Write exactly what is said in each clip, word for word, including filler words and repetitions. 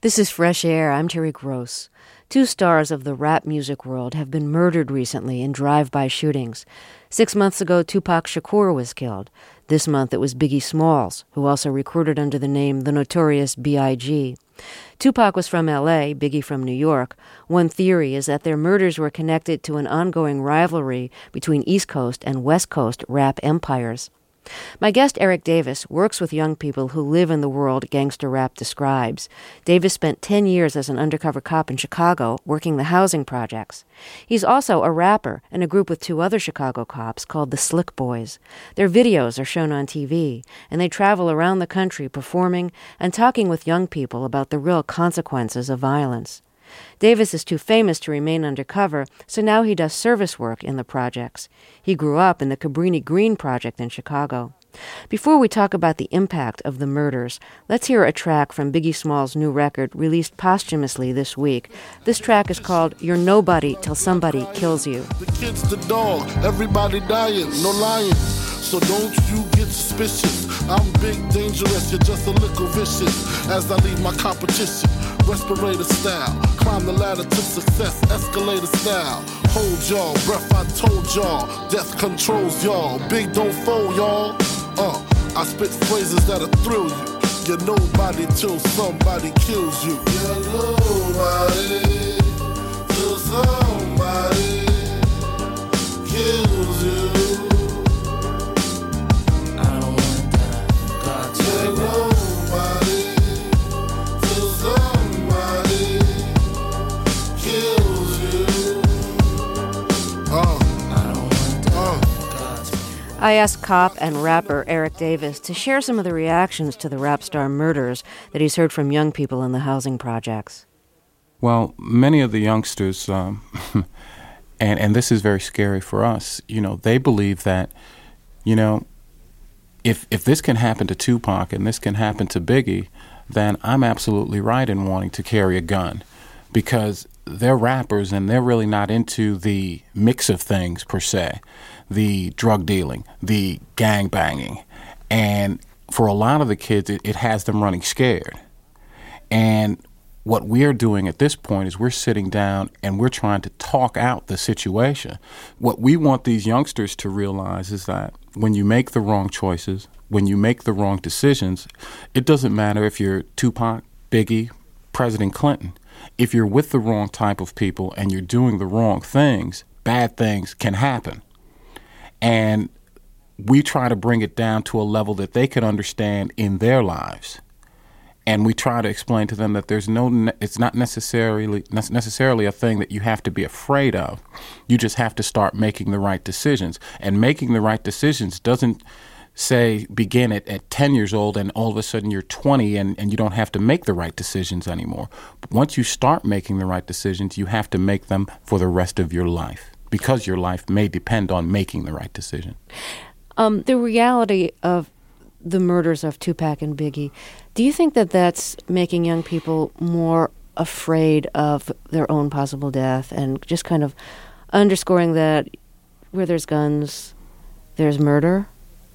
This is Fresh Air. I'm Terry Gross. Two stars of the rap music world have been murdered recently in drive-by shootings. Six months ago, Tupac Shakur was killed. This month, it was Biggie Smalls, who also recorded under the name The Notorious B I G Tupac was from L A, Biggie from New York. One theory is that their murders were connected to an ongoing rivalry between East Coast and West Coast rap empires. My guest, Eric Davis, works with young people who live in the world gangster rap describes. Davis spent ten years as an undercover cop in Chicago, working the housing projects. He's also a rapper in a group with two other Chicago cops called the Slick Boys. Their videos are shown on T V, and they travel around the country performing and talking with young people about the real consequences of violence. Davis is too famous to remain undercover, so now he does service work in the projects. He grew up in the Cabrini Green Project in Chicago. Before we talk about the impact of the murders, let's hear a track from Biggie Smalls' new record released posthumously this week. This track is called You're Nobody Till Somebody Kills You. The kid's the dog, everybody dying, no lying. So don't you get suspicious. I'm big, dangerous, you're just a little vicious. As I leave my competition, respirator style, climb the ladder to success, escalator style. Hold y'all, breath I told y'all, death controls y'all. Big don't fold y'all. Uh, I spit phrases that'll thrill you. You're nobody till somebody kills you. You're nobody till somebody kills you. I asked cop and rapper Eric Davis to share some of the reactions to the rap star murders that he's heard from young people in the housing projects. Well, many of the youngsters, um, and, and this is very scary for us, you know, they believe that, you know, if if this can happen to Tupac and this can happen to Biggie, then I'm absolutely right in wanting to carry a gun, because they're rappers and they're really not into the mix of things per se, the drug dealing, the gang banging. And for a lot of the kids, it, it has them running scared. And what we're doing at this point is we're sitting down and we're trying to talk out the situation. What we want these youngsters to realize is that when you make the wrong choices, when you make the wrong decisions, it doesn't matter if you're Tupac, Biggie, President Clinton. If you're with the wrong type of people and you're doing the wrong things, bad things can happen. And we try to bring it down to a level that they can understand in their lives. And we try to explain to them that there's no, it's not necessarily necessarily a thing that you have to be afraid of. You just have to start making the right decisions. And making the right decisions doesn't say begin at, at ten years old and all of a sudden you're twenty and, and you don't have to make the right decisions anymore. But once you start making the right decisions, you have to make them for the rest of your life, because your life may depend on making the right decision. Um, the reality of the murders of Tupac and Biggie, do you think that that's making young people more afraid of their own possible death and just kind of underscoring that where there's guns, there's murder?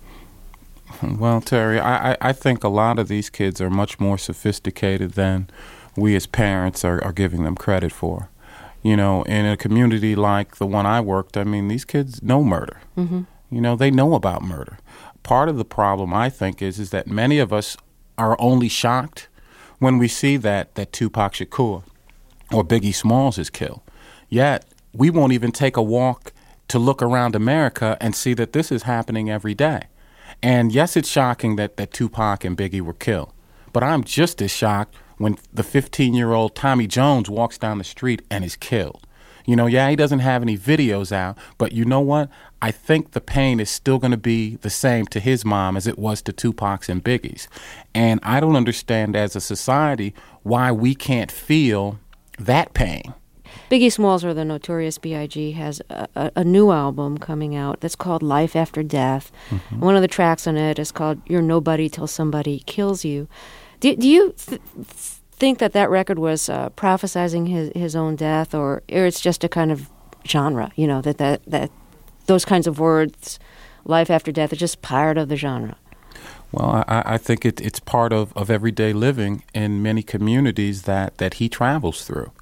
Well, Terry, I, I think a lot of these kids are much more sophisticated than we as parents are, are giving them credit for. You know, in a community like the one I worked, I mean, these kids know murder. Mm-hmm. You know, they know about murder. Part of the problem, I think, is is that many of us are only shocked when we see that, that Tupac Shakur or Biggie Smalls is killed. Yet, we won't even take a walk to look around America and see that this is happening every day. And yes, it's shocking that, that Tupac and Biggie were killed. But I'm just as shocked when the fifteen-year-old Tommy Jones walks down the street and is killed. You know, yeah, he doesn't have any videos out, but you know what? I think the pain is still going to be the same to his mom as it was to Tupac's and Biggie's. And I don't understand as a society why we can't feel that pain. Biggie Smalls, or the Notorious B I G, has a, a, a new album coming out that's called Life After Death. Mm-hmm. One of the tracks on it is called You're Nobody Till Somebody Kills You. Do, do you th- think that that record was uh, prophesizing his, his own death, or, or it's just a kind of genre, you know, that, that, that those kinds of words, life after death, are just part of the genre? Well, I, I think it, it's part of, of everyday living in many communities that, that he travels through.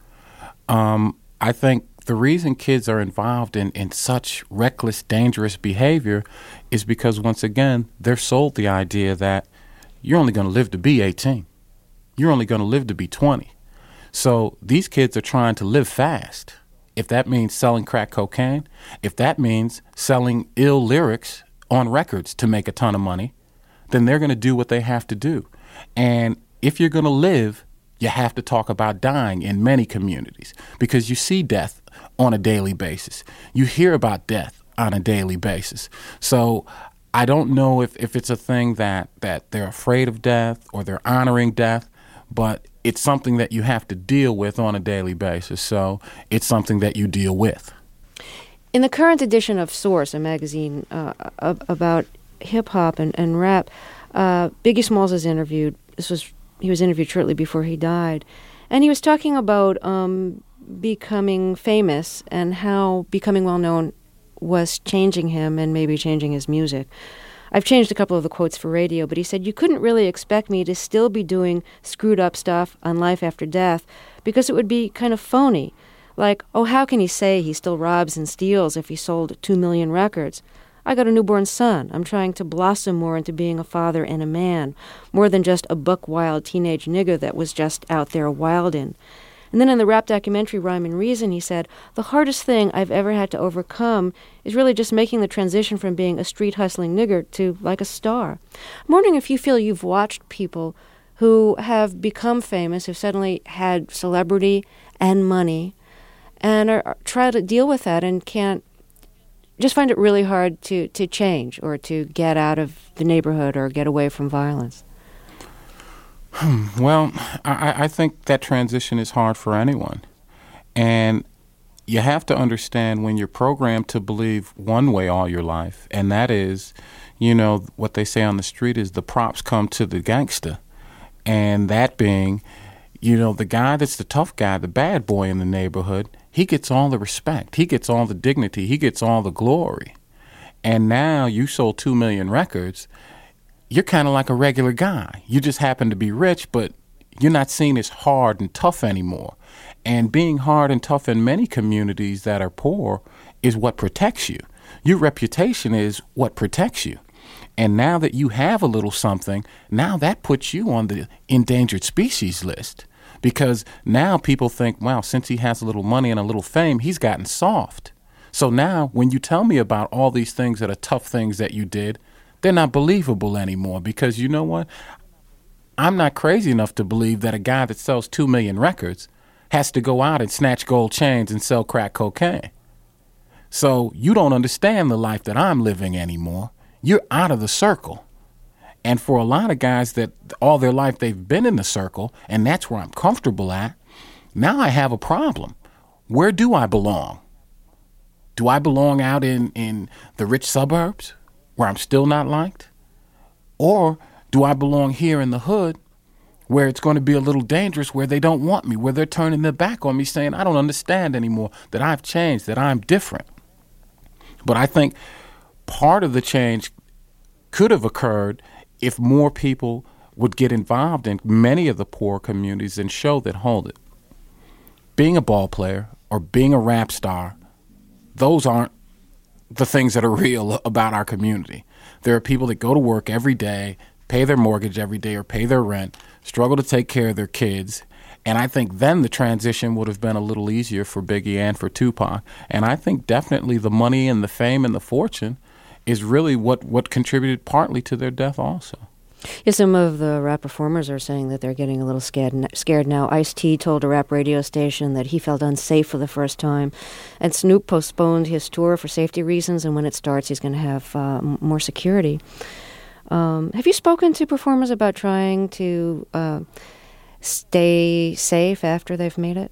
Um, I think the reason kids are involved in, in such reckless, dangerous behavior is because, once again, they're sold the idea that you're only going to live to be eighteen. You're only going to live to be twenty. So these kids are trying to live fast. If that means selling crack cocaine, if that means selling ill lyrics on records to make a ton of money, then they're going to do what they have to do. And if you're going to live, you have to talk about dying in many communities because you see death on a daily basis. You hear about death on a daily basis. So I don't know if, if it's a thing that, that they're afraid of death or they're honoring death, but it's something that you have to deal with on a daily basis. So it's something that you deal with. In the current edition of Source, a magazine uh, about hip-hop and, and rap, uh, Biggie Smalls is interviewed. This was he was interviewed shortly before he died. And he was talking about um, becoming famous and how becoming well-known was changing him and maybe changing his music. I've changed a couple of the quotes for radio, but he said, "You couldn't really expect me to still be doing screwed up stuff on life after death because it would be kind of phony. Like, oh, how can he say he still robs and steals if he sold two million records? I got a newborn son. I'm trying to blossom more into being a father and a man, more than just a buck-wild teenage nigger that was just out there wildin'." And then in the rap documentary Rhyme and Reason, he said, "The hardest thing I've ever had to overcome is really just making the transition from being a street-hustling nigger to, like, a star." I'm wondering if you feel you've watched people who have become famous, who've suddenly had celebrity and money, and are, are try to deal with that and can't just find it really hard to, to change or to get out of the neighborhood or get away from violence. Well, I, I think that transition is hard for anyone. And you have to understand when you're programmed to believe one way all your life, and that is, you know, what they say on the street is the props come to the gangster. And that being, you know, the guy that's the tough guy, the bad boy in the neighborhood, he gets all the respect. He gets all the dignity. He gets all the glory. And now you sold two million records. You're kind of like a regular guy. You just happen to be rich, but you're not seen as hard and tough anymore. And being hard and tough in many communities that are poor is what protects you. Your reputation is what protects you. And now that you have a little something, now that puts you on the endangered species list. Because now people think, wow, since he has a little money and a little fame, he's gotten soft. So now when you tell me about all these things that are tough things that you did, they're not believable anymore. Because you know what? I'm not crazy enough to believe that a guy that sells two million records has to go out and snatch gold chains and sell crack cocaine. So you don't understand the life that I'm living anymore. You're out of the circle. And for a lot of guys that all their life they've been in the circle, and that's where I'm comfortable at, now I have a problem. Where do I belong? Do I belong out in, in the rich suburbs where I'm still not liked? Or do I belong here in the hood where it's going to be a little dangerous, where they don't want me, where they're turning their back on me saying, I don't understand anymore, that I've changed, that I'm different? But I think part of the change could have occurred if more people would get involved in many of the poor communities and show that, hold it, being a ball player or being a rap star, those aren't the things that are real about our community. There are people that go to work every day, pay their mortgage every day or pay their rent, struggle to take care of their kids. And I think then the transition would have been a little easier for Biggie and for Tupac. And I think definitely the money and the fame and the fortune is really what, what contributed partly to their death also. Yeah, some of the rap performers are saying that they're getting a little scared scared now. Ice-T told a rap radio station that he felt unsafe for the first time. And Snoop postponed his tour for safety reasons, and when it starts, he's going to have uh, more security. Um, have you spoken to performers about trying to uh, stay safe after they've made it?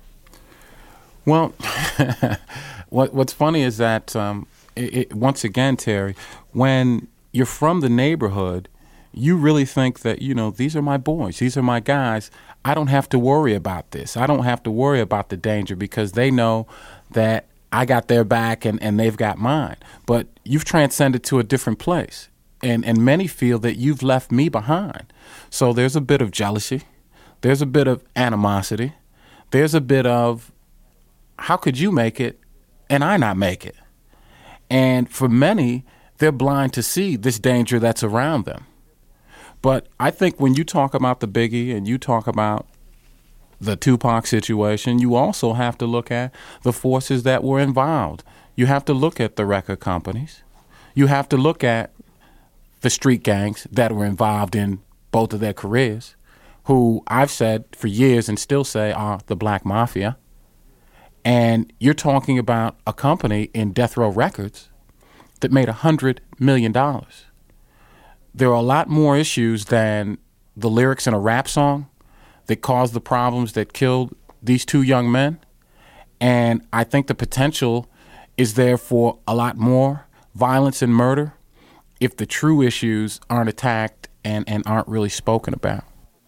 Well, what what's funny is that, um, it, it, once again, Terry, when you're from the neighborhood, you really think that, you know, these are my boys, these are my guys. I don't have to worry about this. I don't have to worry about the danger because they know that I got their back and, and they've got mine. But you've transcended to a different place. and, and many feel that you've left me behind. So there's a bit of jealousy. There's a bit of animosity. There's a bit of, how could you make it and I not make it? And for many, they're blind to see this danger that's around them. But I think when you talk about the Biggie and you talk about the Tupac situation, you also have to look at the forces that were involved. You have to look at the record companies. You have to look at the street gangs that were involved in both of their careers, who I've said for years and still say are the Black Mafia. And you're talking about a company in Death Row Records that made one hundred million dollars. There are a lot more issues than the lyrics in a rap song that caused the problems that killed these two young men. And I think the potential is there for a lot more violence and murder if the true issues aren't attacked and, and aren't really spoken about.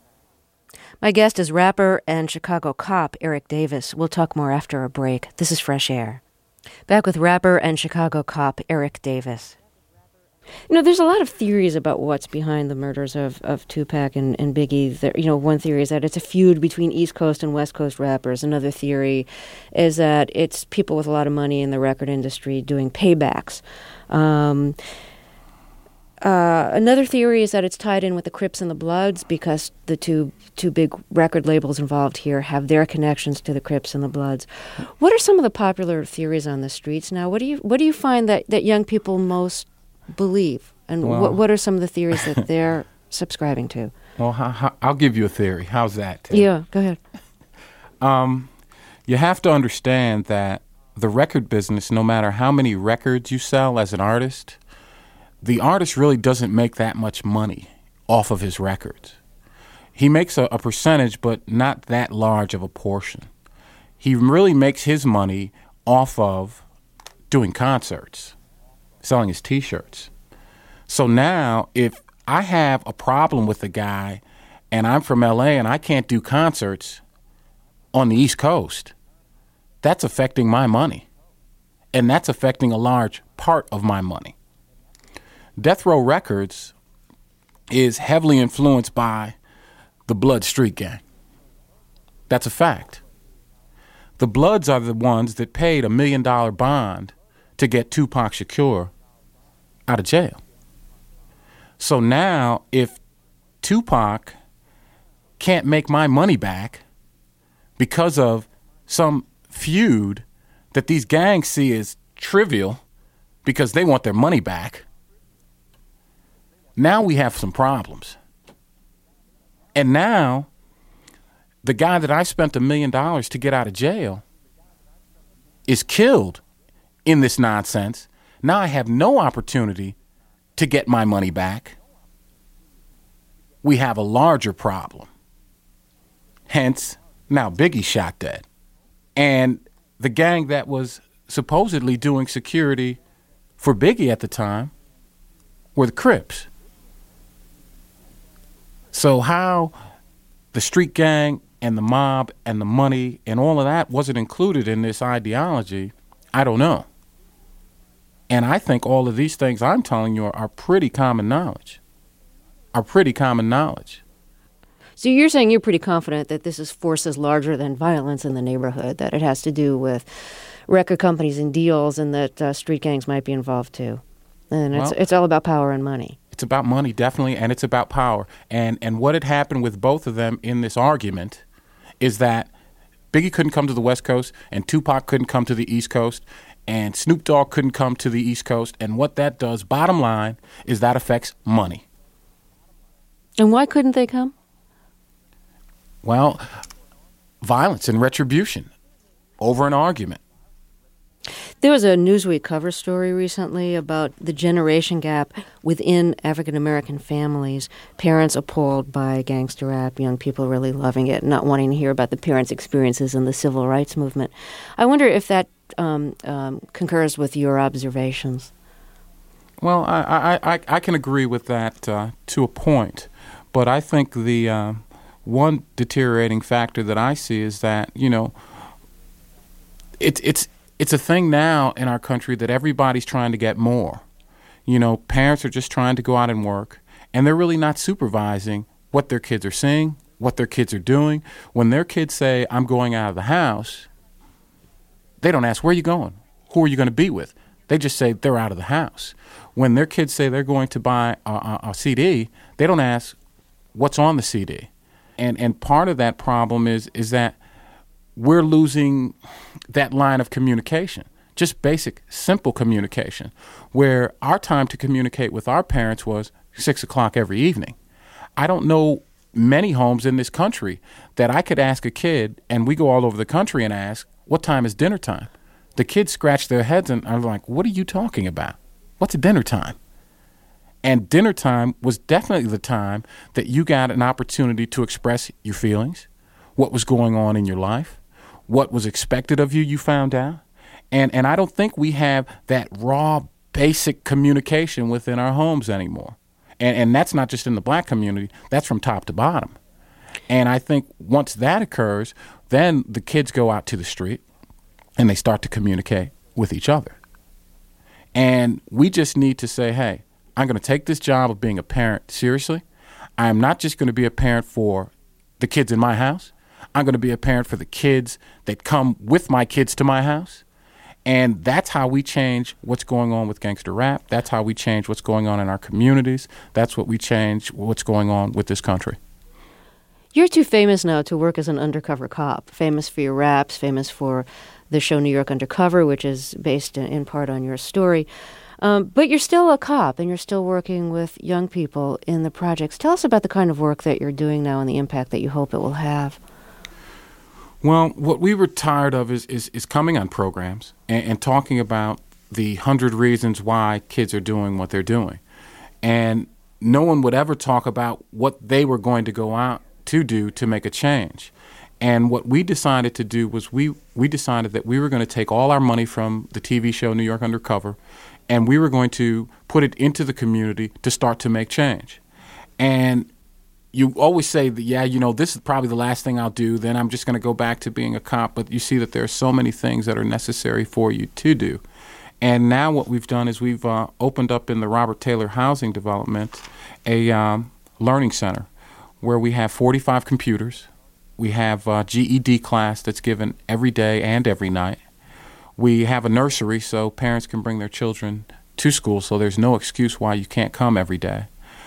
My guest is rapper and Chicago cop Eric Davis. We'll talk more after a break. This is Fresh Air. Back with rapper and Chicago cop Eric Davis. You know, there's a lot of theories about what's behind the murders of, of Tupac and, and Biggie. There, you know, one theory is that it's a feud between East Coast and West Coast rappers. Another theory is that it's people with a lot of money in the record industry doing paybacks. Um, uh, another theory is that it's tied in with the Crips and the Bloods because the two two big record labels involved here have their connections to the Crips and the Bloods. What are some of the popular theories on the streets now? What do you what do you find that, that young people most believe, and well, what what are some of the theories that they're subscribing to? Well, how, how, I'll give you a theory. How's that, Ted? Yeah, go ahead. Um, you have to understand that the record business, no matter how many records you sell as an artist, the artist really doesn't make that much money off of his records. He makes a, a percentage, but not that large of a portion. He really makes his money off of doing concerts, selling his T-shirts. So now if I have a problem with a guy and I'm from L A and I can't do concerts on the East Coast, that's affecting my money. And that's affecting a large part of my money. Death Row Records is heavily influenced by the Blood Street Gang. That's a fact. The Bloods are the ones that paid a million dollar bond to get Tupac Shakur out of jail. So now if Tupac can't make my money back because of some feud that these gangs see as trivial because they want their money back, now we have some problems. And now the guy that I spent a million dollars to get out of jail is killed in this nonsense. Now I have no opportunity to get my money back. We have a larger problem. Hence, now Biggie shot dead. And the gang that was supposedly doing security for Biggie at the time were the Crips. So how the street gang and the mob and the money and all of that wasn't included in this ideology, I don't know. And I think all of these things I'm telling you are, are pretty common knowledge, are pretty common knowledge. So you're saying you're pretty confident that this is forces larger than violence in the neighborhood, that it has to do with record companies and deals, and that uh, street gangs might be involved too. And it's well, it's all about power and money. It's about money, definitely, and it's about power. And and what had happened with both of them in this argument is that Biggie couldn't come to the West Coast and Tupac couldn't come to the East Coast and Snoop Dogg couldn't come to the East Coast. And what that does, bottom line, is that affects money. And why couldn't they come? Well, violence and retribution over an argument. There was a Newsweek cover story recently about the generation gap within African-American families. Parents appalled by gangster rap, young people really loving it, not wanting to hear about the parents' experiences in the civil rights movement. I wonder if that um, um, concurs with your observations. Well, I, I, I, I can agree with that uh, to a point, but I think the uh, one deteriorating factor that I see is that, you know, it, it's It's a thing now in our country that everybody's trying to get more. You know, parents are just trying to go out and work, and they're really not supervising what their kids are seeing, what their kids are doing. When their kids say, I'm going out of the house, they don't ask, where are you going? Who are you going to be with? They just say they're out of the house. When their kids say they're going to buy a, a, a C D, they don't ask what's on the C D. And and part of that problem is is that we're losing that line of communication, just basic, simple communication, where our time to communicate with our parents was six o'clock every evening. I don't know many homes in this country that I could ask a kid, and we go all over the country and ask, what time is dinner time? The kids scratch their heads and are like, what are you talking about? What's dinner time? And dinner time was definitely the time that you got an opportunity to express your feelings, what was going on in your life, what was expected of you, you found out. And and I don't think we have that raw, basic communication within our homes anymore. And and that's not just in the black community, that's from top to bottom. And I think once that occurs, then the kids go out to the street and they start to communicate with each other. And we just need to say, hey, I'm going to take this job of being a parent seriously. I am not just going to be a parent for the kids in my house. I'm going to be a parent for the kids that come with my kids to my house. And that's how we change what's going on with gangster rap. That's how we change what's going on in our communities. That's what we change what's going on with this country. You're too famous now to work as an undercover cop, famous for your raps, famous for the show New York Undercover, which is based in, in part on your story. Um, but you're still a cop, and you're still working with young people in the projects. Tell us about the kind of work that you're doing now and the impact that you hope it will have. Well, what we were tired of is, is, is coming on programs and, and talking about the hundred reasons why kids are doing what they're doing. And no one would ever talk about what they were going to go out to do to make a change. And what we decided to do was we, we decided that we were going to take all our money from the T V show New York Undercover, and we were going to put it into the community to start to make change. And you always say that, yeah, you know, this is probably the last thing I'll do, then I'm just going to go back to being a cop. But you see that there are so many things that are necessary for you to do. And now what we've done is we've uh, opened up in the Robert Taylor Housing Development a um, learning center where we have forty-five computers. We have a G E D class that's given every day and every night. We have a nursery so parents can bring their children to school, so there's no excuse why you can't come every day.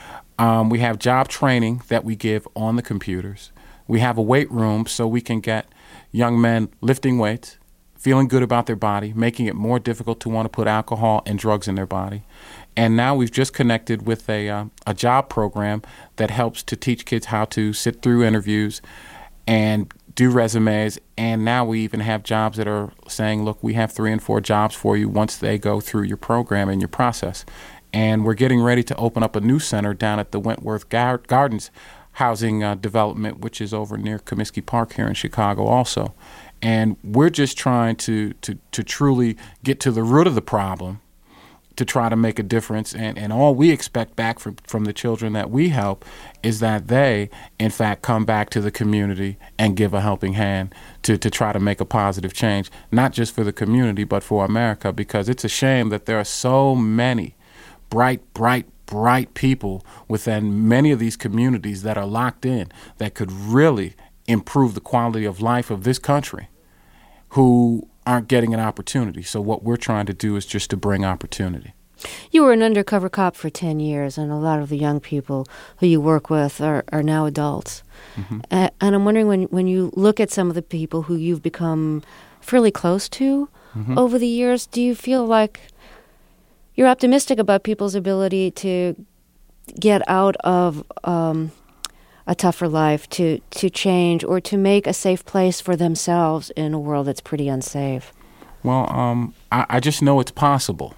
Um, we have job training that we give on the computers. We have a weight room so we can get young men lifting weights, feeling good about their body, making it more difficult to want to put alcohol and drugs in their body. And now we've just connected with a, uh, a job program that helps to teach kids how to sit through interviews and do resumes. And now we even have jobs that are saying, look, we have three and four jobs for you once they go through your program and your process. And we're getting ready to open up a new center down at the Wentworth Gar- Gardens housing uh, development, which is over near Comiskey Park here in Chicago also. And we're just trying to, to, to truly get to the root of the problem to try to make a difference. And, and all we expect back from, from the children that we help is that they, in fact, come back to the community and give a helping hand to, to try to make a positive change, not just for the community, but for America, because it's a shame that there are so many bright, bright, bright people within many of these communities that are locked in that could really improve the quality of life of this country who aren't getting an opportunity. So what we're trying to do is just to bring opportunity. You were an undercover cop for ten years, and a lot of the young people who you work with are, are now adults. Mm-hmm. Uh, and I'm wondering, when, when you look at some of the people who you've become fairly close to mm-hmm. over the years, do you feel like you're optimistic about people's ability to get out of um, a tougher life, to, to change, or to make a safe place for themselves in a world that's pretty unsafe? Well, um, I, I just know it's possible.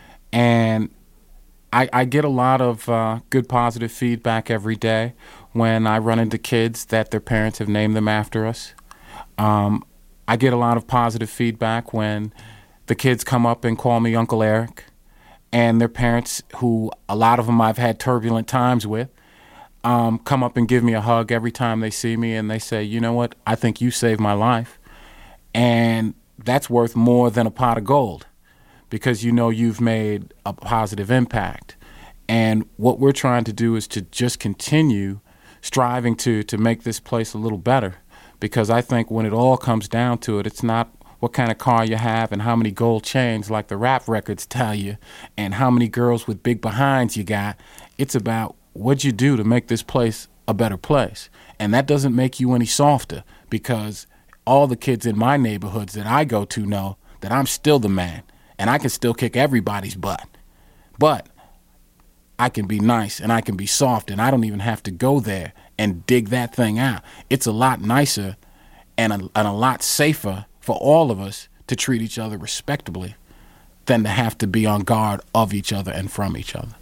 And I, I get a lot of uh, good positive feedback every day when I run into kids that their parents have named them after us. Um, I get a lot of positive feedback when the kids come up and call me Uncle Eric, and their parents, who a lot of them I've had turbulent times with, um, come up and give me a hug every time they see me, and they say, you know what, I think you saved my life. And that's worth more than a pot of gold, because you know you've made a positive impact. And what we're trying to do is to just continue striving to to make this place a little better, because I think when it all comes down to it, it's not what kind of car you have and how many gold chains like the rap records tell you and how many girls with big behinds you got. It's about what you do to make this place a better place. And that doesn't make you any softer, because all the kids in my neighborhoods that I go to know that I'm still the man and I can still kick everybody's butt. But I can be nice and I can be soft, and I don't even have to go there and dig that thing out. It's a lot nicer and a, and a lot safer for all of us to treat each other respectably than to have to be on guard of each other and from each other.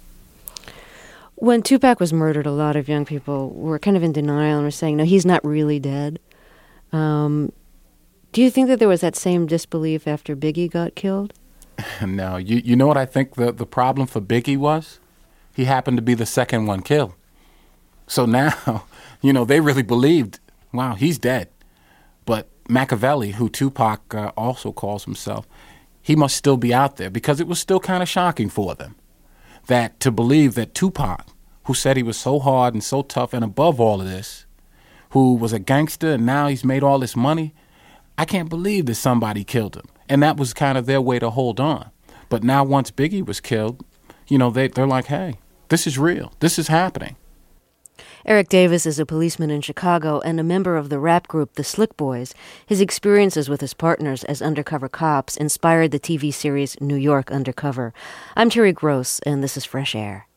When Tupac was murdered, a lot of young people were kind of in denial and were saying, no, he's not really dead. Um, do you think that there was that same disbelief after Biggie got killed? No. You, you know what I think the, the problem for Biggie was? He happened to be the second one killed. So now, you know, they really believed, wow, he's dead. But Machiavelli, who Tupac uh, also calls himself, he must still be out there, because it was still kind of shocking for them that to believe that Tupac, who said he was so hard and so tough and above all of this, who was a gangster and now he's made all this money, I can't believe that somebody killed him. And that was kind of their way to hold on. But now once Biggie was killed, you know, they, they're like, hey, this is real. This is happening. Eric Davis is a policeman in Chicago and a member of the rap group The Slick Boys. His experiences with his partners as undercover cops inspired the T V series New York Undercover. I'm Terry Gross, and this is Fresh Air.